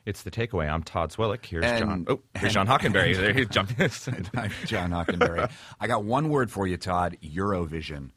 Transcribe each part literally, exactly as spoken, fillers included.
It's The Takeaway. I'm Todd Swillick. Here's And- John. Oh, here's and- John Hockenberry. There he jumped. I'm John Hockenberry. I got one word for you, Todd. Eurovision.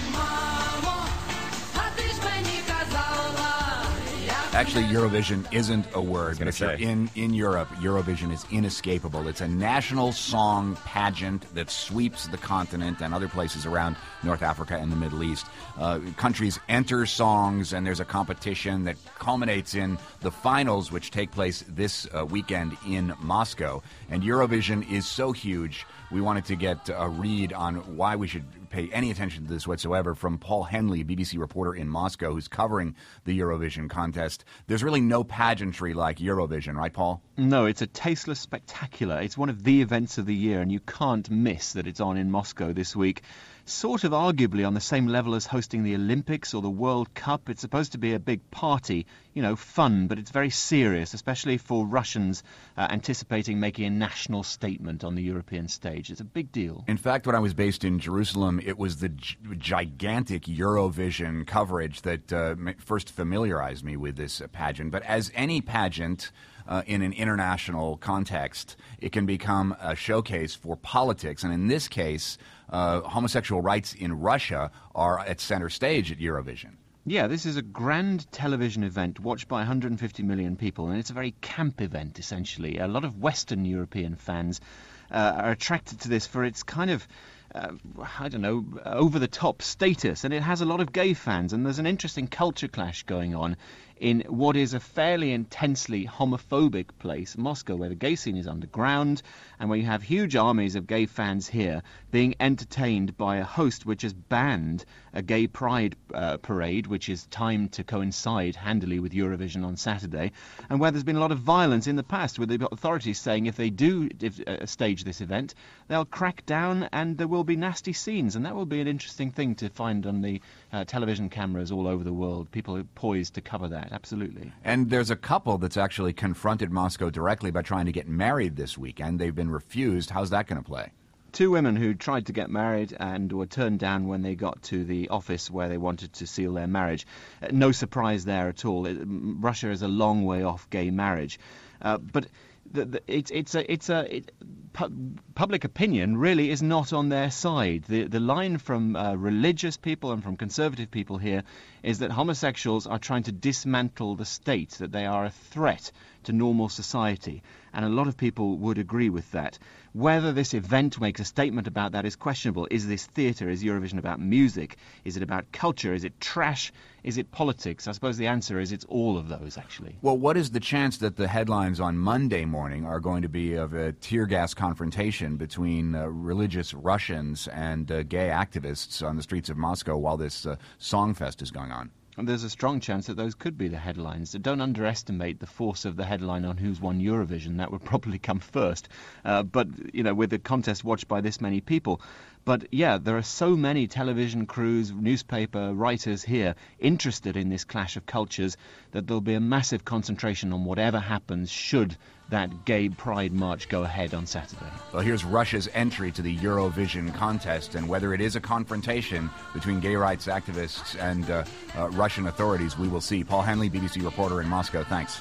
Actually, Eurovision isn't a word. gonna If you're say. in, in Europe, Eurovision is inescapable. It's a national song pageant that sweeps the continent and other places around North Africa and the Middle East. Uh, countries enter songs, and there's a competition that culminates in the finals, which take place this uh, weekend in Moscow. And Eurovision is so huge, we wanted to get a read on why we should pay any attention to this whatsoever from Paul Henley, B B C reporter in Moscow, who's covering the Eurovision contest. There's really no pageantry like Eurovision, right, Paul? No, it's a tasteless spectacular. It's one of the events of the year, and you can't miss that it's on in Moscow this week. Sort of arguably on the same level as hosting the Olympics or the World Cup. It's supposed to be a big party, you know, fun, but it's very serious, especially for Russians uh, anticipating making a national statement on the European stage. It's a big deal. In fact, when I was based in Jerusalem, it was the g- gigantic Eurovision coverage that uh, ma- first familiarized me with this uh, pageant. But as any pageant uh, in an international context, it can become a showcase for politics. And in this case, uh, homosexual rights in Russia are at center stage at Eurovision. Yeah, this is a grand television event watched by one hundred fifty million people, and it's a very camp event, essentially. A lot of Western European fans uh, are attracted to this for its kind of, uh, I don't know, over-the-top status, and it has a lot of gay fans, and there's an interesting culture clash going on in what is a fairly intensely homophobic place, Moscow, where the gay scene is underground, and where you have huge armies of gay fans here being entertained by a host which has banned a gay pride uh, parade, which is timed to coincide handily with Eurovision on Saturday, and where there's been a lot of violence in the past, with the authorities saying if they do if, uh, stage this event, they'll crack down and there will be nasty scenes, and that will be an interesting thing to find on the uh, television cameras all over the world. People are poised to cover that, absolutely. And there's a couple that's actually confronted Moscow directly by trying to get married this weekend. They've been refused. How's that going to play? Two women who tried to get married and were turned down when they got to the office where they wanted to seal their marriage. Uh, no surprise there at all. It, Russia is a long way off gay marriage. Uh, but the, the, it's, it's a... It's a it, pu- public opinion really is not on their side. The, the line from uh, religious people and from conservative people here is that homosexuals are trying to dismantle the state, that they are a threat to normal society. And a lot of people would agree with that. Whether this event makes a statement about that is questionable. Is this theatre? Is Eurovision about music? Is it about culture? Is it trash? Is it politics? I suppose the answer is it's all of those, actually. Well, what is the chance that the headlines on Monday morning are going to be of a tear gas confrontation between uh, religious Russians and uh, gay activists on the streets of Moscow while this uh, song fest is going on? And there's a strong chance that those could be the headlines. Don't underestimate the force of the headline on who's won Eurovision. That would probably come first. Uh, but, you know, with the contest watched by this many people. But, yeah, there are so many television crews, newspaper writers here interested in this clash of cultures that there'll be a massive concentration on whatever happens should that gay pride march go ahead on Saturday. Well, here's Russia's entry to the Eurovision contest, and whether it is a confrontation between gay rights activists and uh, uh, Russian authorities, we will see. Paul Henley, B B C reporter in Moscow, thanks.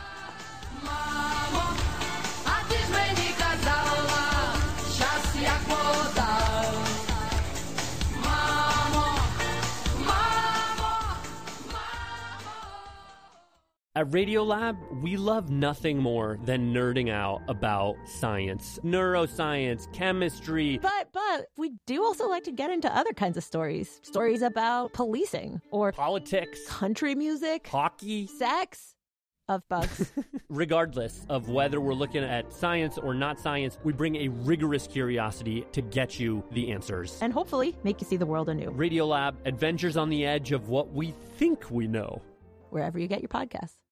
At Radiolab, we love nothing more than nerding out about science, neuroscience, chemistry. But, but, we do also like to get into other kinds of stories. Stories about policing, or politics, country music, hockey, sex, of bugs. Regardless of whether we're looking at science or not science, we bring a rigorous curiosity to get you the answers. And hopefully make you see the world anew. Radiolab, adventures on the edge of what we think we know. Wherever you get your podcasts.